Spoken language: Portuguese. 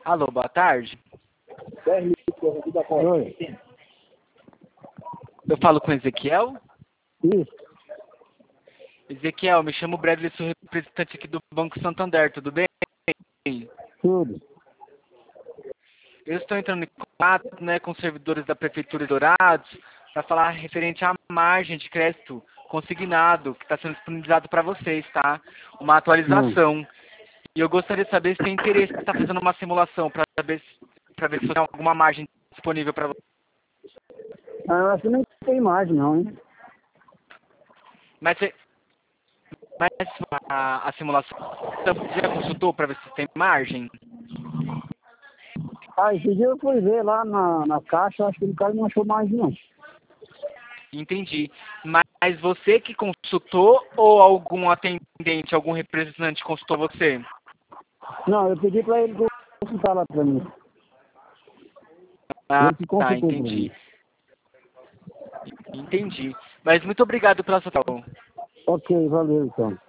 Alô, boa tarde. Oi. Eu falo com Ezequiel? Isso. Ezequiel, me chamo Bradley, sou representante aqui do Banco Santander, tudo bem? Tudo. Eu estou entrando em contato, né, com os servidores da Prefeitura de Dourados para falar referente à margem de crédito consignado que está sendo disponibilizado para vocês, tá? Uma atualização. E eu gostaria de saber se tem interesse em estar fazendo uma simulação para ver se tem alguma margem disponível para você. Ah, acho que nem tem mais, não, hein? Mas a simulação, você já consultou para ver se tem margem? Ah, esse dia eu fui ver lá na caixa, acho que o cara não achou mais, não. Entendi. Mas você que consultou ou algum atendente, algum representante consultou você? Não, eu pedi pra ele consultar lá pra mim. Ah, Ele que tá, consultou pra mim. entendi. Entendi. Mas muito obrigado pela sua atenção. Ok, valeu então.